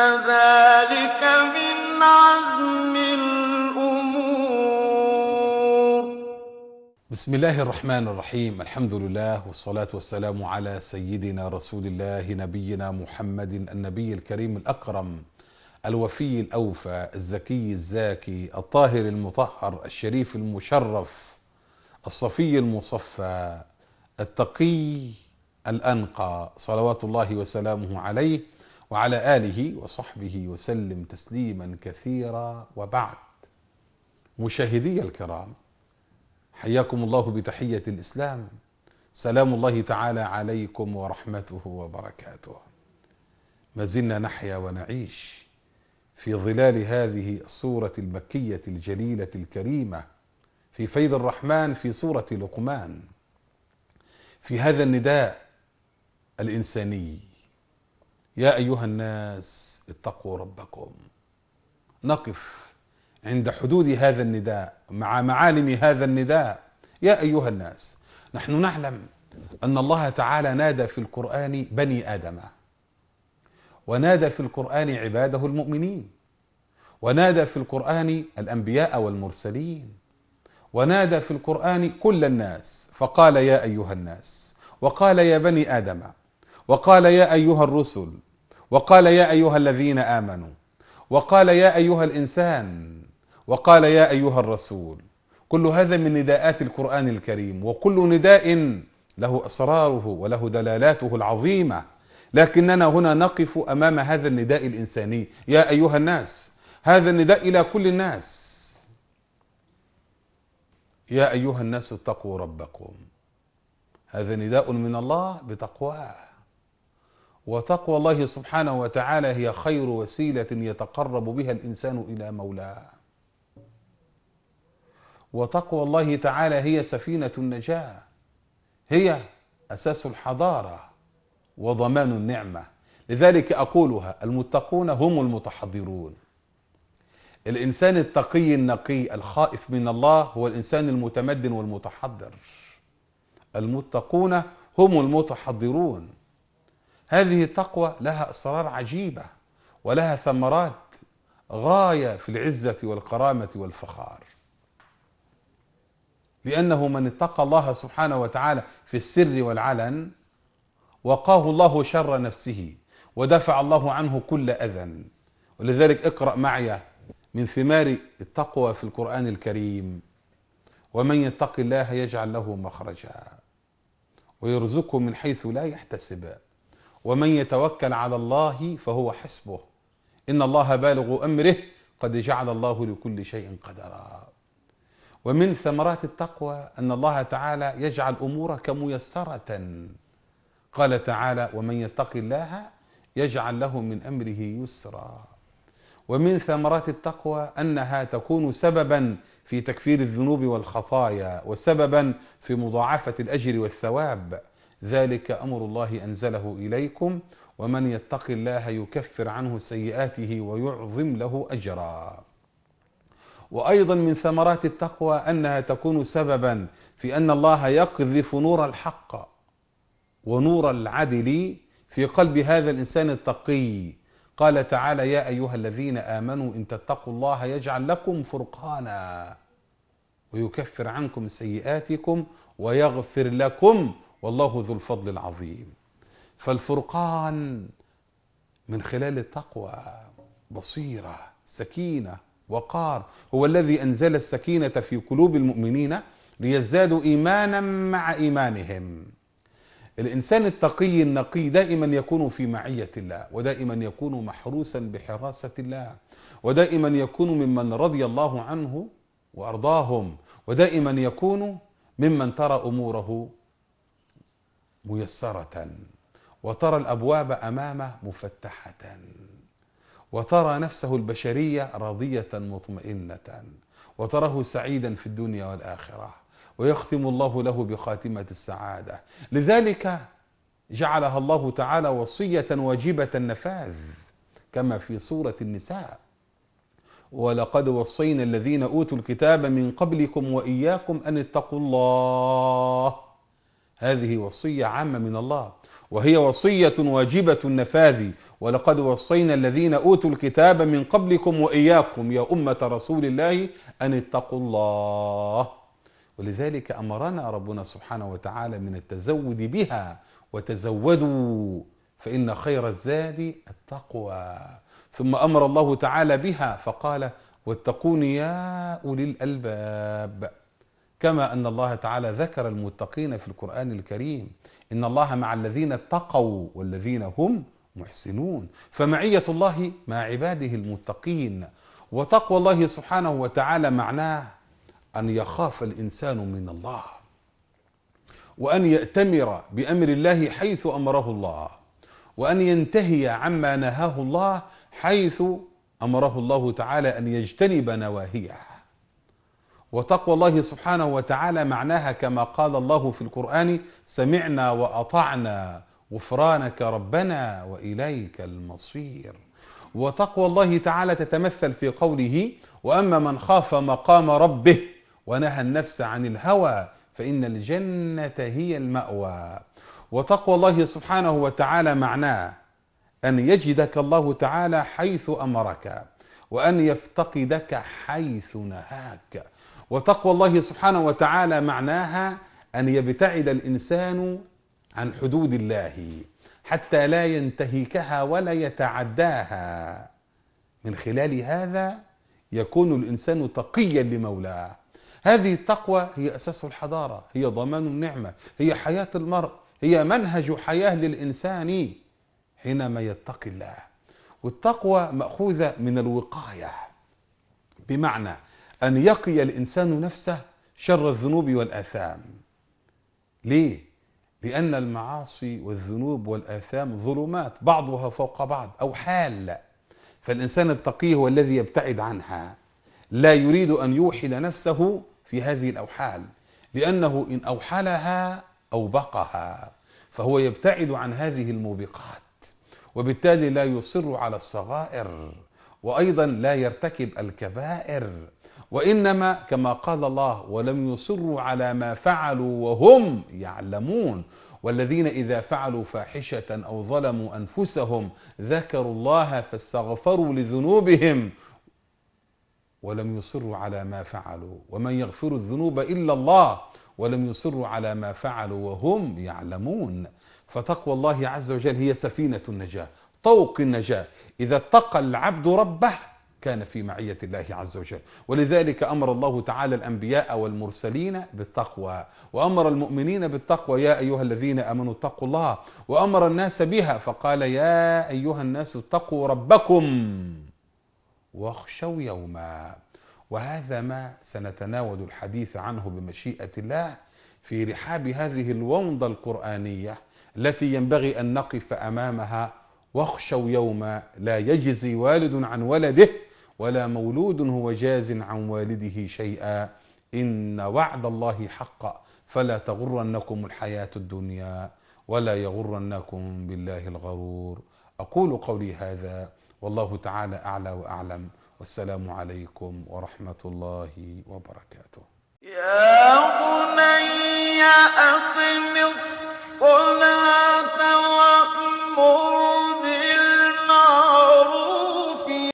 ذلك من عزم الأمور. بسم الله الرحمن الرحيم. الحمد لله والصلاة والسلام على سيدنا رسول الله نبينا محمد النبي الكريم الأكرم الوفي الأوفى الزكي الزاكي الطاهر المطهر الشريف المشرف الصفي المصفى التقي الأنقى، صلوات الله وسلامه عليه وعلى آله وصحبه وسلم تسليما كثيرا. وبعد، مشاهدي الكرام، حياكم الله بتحية الإسلام، سلام الله تعالى عليكم ورحمته وبركاته. ما زلنا نحيا ونعيش في ظلال هذه السورة المكية الجليلة الكريمة، في فيض الرحمن، في سورة لقمان، في هذا النداء الإنساني: يا أيها الناس اتقوا ربكم. نقف عند حدود هذا النداء مع معالم هذا النداء. يا أيها الناس، نحن نعلم أن الله تعالى نادى في القرآن بني آدم، ونادى في القرآن عباده المؤمنين، ونادى في القرآن الأنبياء والمرسلين، ونادى في القرآن كل الناس، فقال يا أيها الناس، وقال يا بني آدم، وقال يا أيها الرسل، وقال يا أيها الذين آمنوا، وقال يا أيها الإنسان، وقال يا أيها الرسول. كل هذا من نداءات القرآن الكريم، وكل نداء له أسراره وله دلالاته العظيمة، لكننا هنا نقف أمام هذا النداء الإنساني: يا أيها الناس. هذا النداء إلى كل الناس. يا أيها الناس اتقوا ربكم. هذا نداء من الله بتقواه، وتقوى الله سبحانه وتعالى هي خير وسيلة يتقرب بها الإنسان إلى مولاه، وتقوى الله تعالى هي سفينة النجاة، هي أساس الحضارة وضمان النعمة. لذلك أقولها: المتقون هم المتحضرون. الإنسان التقي النقي الخائف من الله هو الإنسان المتمدن والمتحضر. المتقون هم المتحضرون. هذه التقوى لها أسرار عجيبة، ولها ثمرات غاية في العزة والكرامة والفخار، لأنه من اتقى الله سبحانه وتعالى في السر والعلن وقاه الله شر نفسه، ودفع الله عنه كل أذى. ولذلك اقرأ معي من ثمار التقوى في القرآن الكريم: ومن يتق الله يجعل له مخرجا ويرزقه من حيث لا يحتسب ومن يتوكل على الله فهو حسبه إن الله بالغ أمره قد جعل الله لكل شيء قدرا. ومن ثمرات التقوى أن الله تعالى يجعل أمورك ميسرة. قال تعالى: ومن يتق الله يجعل له من أمره يسرا. ومن ثمرات التقوى أنها تكون سببا في تكفير الذنوب والخطايا، وسببا في مضاعفة الأجر والثواب. ذلك أمر الله أنزله إليكم، ومن يتق الله يكفر عنه سيئاته ويعظم له أجرا. وأيضا من ثمرات التقوى أنها تكون سببا في أن الله يقذف نور الحق ونور العدل في قلب هذا الإنسان التقي. قال تعالى: يا أيها الذين آمنوا إن تتقوا الله يجعل لكم فرقانا ويكفر عنكم سيئاتكم ويغفر لكم والله ذو الفضل العظيم. فالفرقان من خلال التقوى بصيرة، سكينة، وقار. هو الذي أنزل السكينة في قلوب المؤمنين ليزدادوا إيمانا مع إيمانهم. الإنسان التقي النقي دائما يكون في معية الله، ودائما يكون محروسا بحراسة الله، ودائما يكون ممن رضي الله عنه وأرضاهم، ودائما يكون ممن ترى أموره ميسرة، وترى الأبواب أمامه مفتحة، وترى نفسه البشرية راضية مطمئنة، وتراه سعيدا في الدنيا والآخرة، ويختم الله له بخاتمة السعادة. لذلك جعلها الله تعالى وصية واجبة النفاذ، كما في سورة النساء: ولقد وصينا الذين أوتوا الكتاب من قبلكم وإياكم أن اتقوا الله. هذه وصية عامة من الله. وهي وصية واجبة النفاذ. ولقد وصينا الذين أوتوا الكتاب من قبلكم وإياكم يا أمة رسول الله أن اتقوا الله. ولذلك أمرنا ربنا سبحانه وتعالى من التزود بها، وتزودوا فإن خير الزاد التقوى. ثم أمر الله تعالى بها فقال واتقون يا أولي الألباب، كما أن الله تعالى ذكر المتقين في القرآن الكريم. إن الله مع الذين اتقوا والذين هم محسنون. فمعية الله مع عباده المتقين. وتقوى الله سبحانه وتعالى معناه أن يخاف الإنسان من الله، وأن يأتمر بأمر الله حيث أمره الله، وأن ينتهي عما نهاه الله حيث أمره الله تعالى أن يجتنب نواهيه. وتقوى الله سبحانه وتعالى معناها كما قال الله في القرآن سمعنا وأطعنا غفرانك ربنا وإليك المصير. وتقوى الله تعالى تتمثل في قوله وأما من خاف مقام ربه ونهى النفس عن الهوى فإن الجنة هي المأوى. وتقوى الله سبحانه وتعالى معناه أن يجدك الله تعالى حيث أمرك، وأن يفتقدك حيث نهاك. وتقوى الله سبحانه وتعالى معناها أن يبتعد الإنسان عن حدود الله حتى لا ينتهكها ولا يتعداها. من خلال هذا يكون الإنسان تقيا لمولاه. هذه التقوى هي أساس الحضارة، هي ضمان النعمة، هي حياة المرء، هي منهج حياة للإنسان حينما يتقي الله. والتقوى مأخوذة من الوقاية، بمعنى أن يقي الإنسان نفسه شر الذنوب والآثام. ليه؟ لأن المعاصي والذنوب والآثام ظلمات بعضها فوق بعض أو حال، فالإنسان التقي هو الذي يبتعد عنها، لا يريد أن يوحل نفسه في هذه الأوحال، لأنه إن أوحلها أوبقها، فهو يبتعد عن هذه الموبقات، وبالتالي لا يصر على الصغائر، وأيضا لا يرتكب الكبائر، وإنما كما قال الله ولم يصروا على ما فعلوا وهم يعلمون. والذين إذا فعلوا فاحشة أو ظلموا أنفسهم ذكروا الله فاستغفروا لذنوبهم ولم يصروا على ما فعلوا ومن يغفر الذنوب إلا الله ولم يصروا على ما فعلوا وهم يعلمون. فتقوى الله عز وجل هي سفينة النجاة، طوق النجاة. إذا اتقى العبد ربه كان في معية الله عز وجل. ولذلك أمر الله تعالى الأنبياء والمرسلين بالتقوى، وأمر المؤمنين بالتقوى يا أيها الذين آمنوا اتقوا الله، وأمر الناس بها فقال يا أيها الناس اتقوا ربكم واخشوا يوما. وهذا ما سنتناول الحديث عنه بمشيئة الله في رحاب هذه الومضة القرآنية التي ينبغي أن نقف أمامها. واخشوا يوما لا يجزي والد عن ولده ولا مولود هو جاز عن والده شيئا إن وعد الله حق فلا تغرنكم الحياة الدنيا ولا يغرنكم بالله الغرور. أقول قولي هذا والله تعالى أعلى وأعلم، والسلام عليكم ورحمة الله وبركاته. يا بني أقم الصلاة وأمر